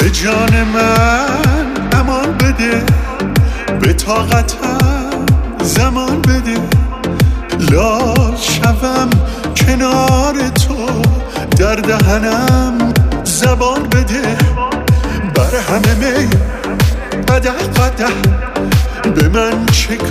به جان من امان بده، به طاقتم زمان بده، لال شوم کنار تو، در دهنم زبان بده، بر همه می قدح قدح به من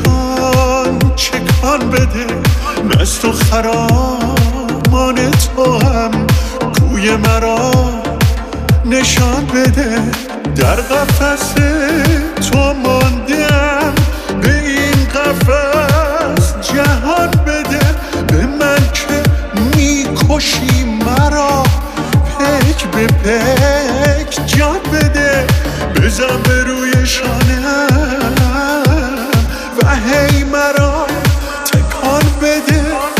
چکان بده، مست و خرامان تو هم کوی مرا نشان بده، در قفس تو ماندم به این قفس جهان بده، به من که میکشی مرا پک به پک جان بده، بزن به روی شانه‌ام و هی مرا تکان بده.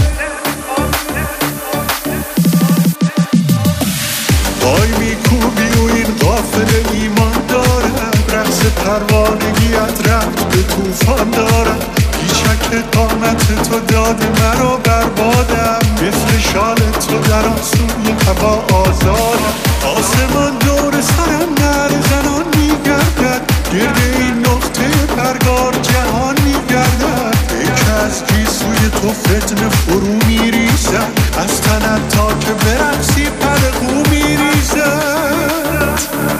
پای میکوبی و این قافله ایمان دارم، رقص پروانگیت رفت به طوفان دارم، پیچک قامت تو داده مرا بربادم، مثل شال تو در آسوی هوا آزادم، آسمان دور سرم نره زنان میگردد، گرد این نقطه پرگار جهان میگردد، یک از گیسوی تو فتنه فرو میریزد، از تنت تا که برقصی پرقو میریزد.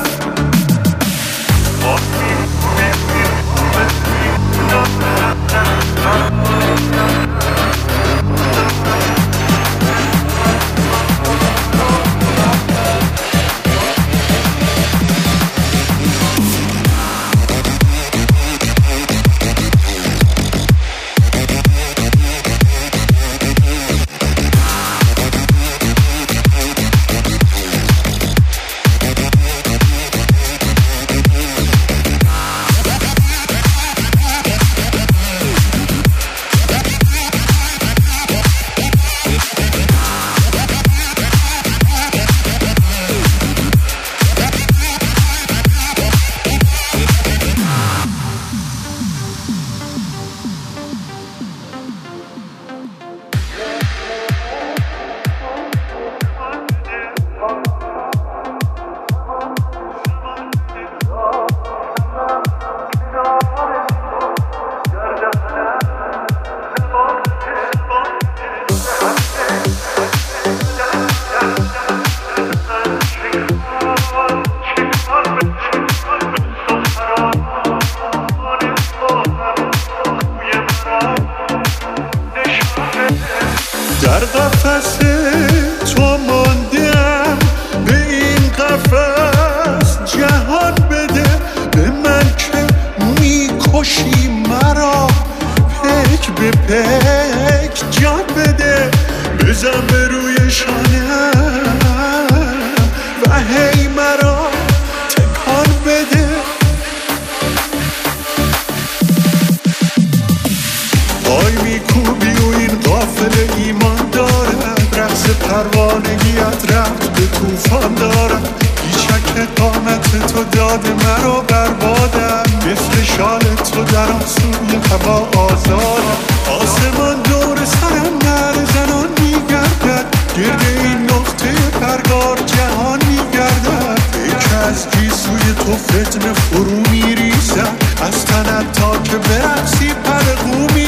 در قفس تو ماندم به این قفس جهان بده، به من که میکشی مرا پک به پک جان بده، بزن به روی شانه‌ام و هی مرا تکان بده. پای میکوبی و این قافله ایمان دارم، رقص پروانگیت رفت به طوفان دارم، پیچک قامت تو داده مرا بربادم، مثل شال تو در آسوی هوا آزادم، آسمان دور سرم نره زنان میگردد، گرد این نقطه پرگار جهان میگردد، یک از گیسوی تو فتنه فرو میریزد، از تنت تا که برقصی پرقو